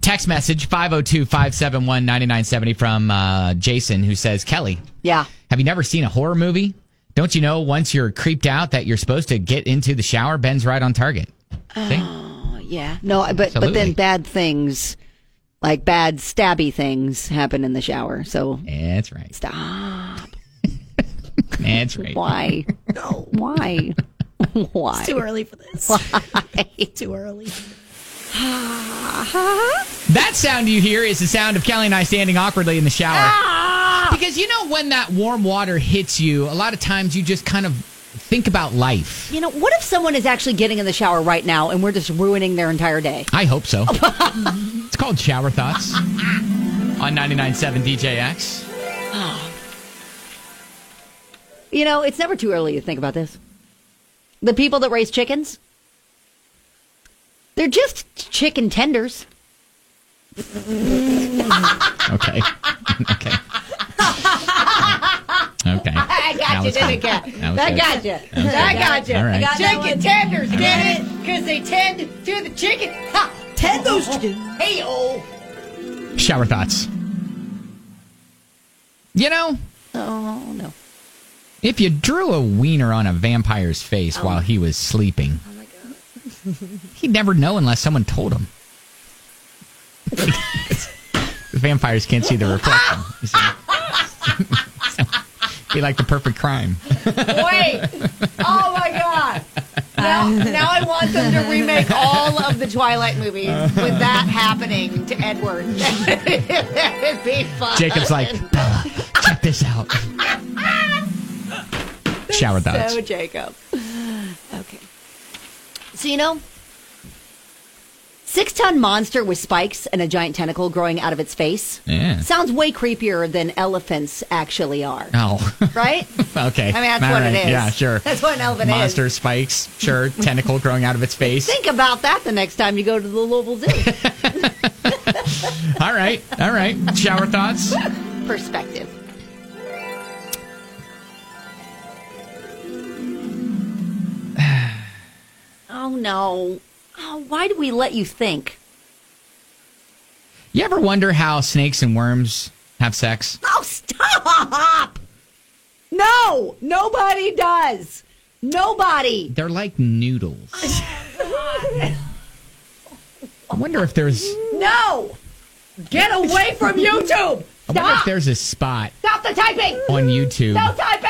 Text message 502-571-9970 from Jason, who says, Kelly, Yeah. have you never seen a horror movie? Don't you know once you're creeped out that you're supposed to get into the shower? Ben's right on target. Oh, yeah. No, but Absolutely. then bad things, like bad stabby things, happen in the shower. So That's right. stop. That's right. Why? No. Why? Why? It's too early for this. Why? Too early. That sound you hear is the sound of Kelly and I standing awkwardly in the shower. Because you know when that warm water hits you, a lot of times you just kind of think about life. You know, what if someone is actually getting in the shower right now and we're just ruining their entire day? I hope so. It's called Shower Thoughts on 99.7 DJX. You know, it's never too early to think about this. The people that raise chickens, they're just chicken tenders. Okay. Okay. Okay. I got you, didn't I? I got you. I got you. All right. Chicken tenders, get it? Because they tend to the chicken. Ha! Tend those chickens. Hey-oh. Shower Thoughts. You know, Oh, no. if you drew a wiener on a vampire's face while he was sleeping, Oh, my God. he'd never know unless someone told him. The vampires can't see the reflection. You see? Be like the perfect crime. Wait. Oh, my God. Now I want them to remake all of the Twilight movies with that happening to Edward. That'd be fun. Jacob's like, Bella, check this out. Shower Thoughts. So, Jacob. Okay. So, you know, 6-ton monster with spikes and a giant tentacle growing out of its face. Yeah. Sounds way creepier than elephants actually are. Oh. Right? Okay. I mean, that's All what right. it is. Yeah, sure. That's what an elephant Monster is. spikes, sure. Tentacle growing out of its face. Think about that the next time you go to the Louisville Zoo. All right. All right. Shower Thoughts. Perspective. Oh, no. Oh, why do we let you think? You ever wonder how snakes and worms have sex? Oh, stop! No! Nobody does! Nobody! They're like noodles. I wonder if there's No! Get away from YouTube! I wonder if Stop! there's a spot Stop the typing! on YouTube. No typing!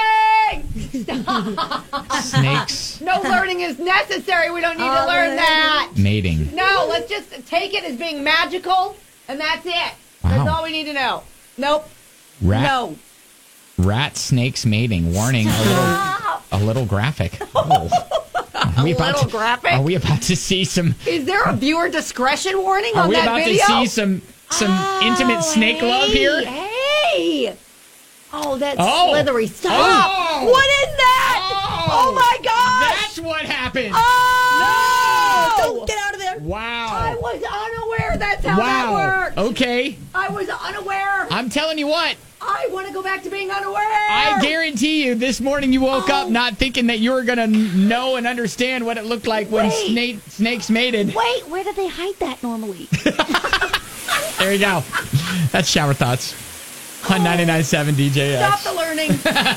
Snakes No learning is necessary. We don't need to learn that. mating. No, let's just take it as being magical, and that's it. That's Wow. all we need to know. Nope. Rat, No. rat snakes mating. Warning, a little graphic. Oh. Are we about little to- graphic? Are we about to see some? Is there a viewer discretion warning Are on we that about video? to see some intimate snake love here? Hey! Oh, that's Oh. slithery. Stop! Oh. What is that? Oh, my gosh! That's what happened. Oh! Don't get out of there. I Wow. was unaware that's how that Wow. works. Okay. I was unaware. I'm telling you what. I want to go back to being unaware. I guarantee you this morning you woke up not thinking that you were going to know and understand what it looked like when Wait. snakes mated. Wait, where do they hide that normally? There you go. That's Shower Thoughts on 99.7 DJX. Stop the learning.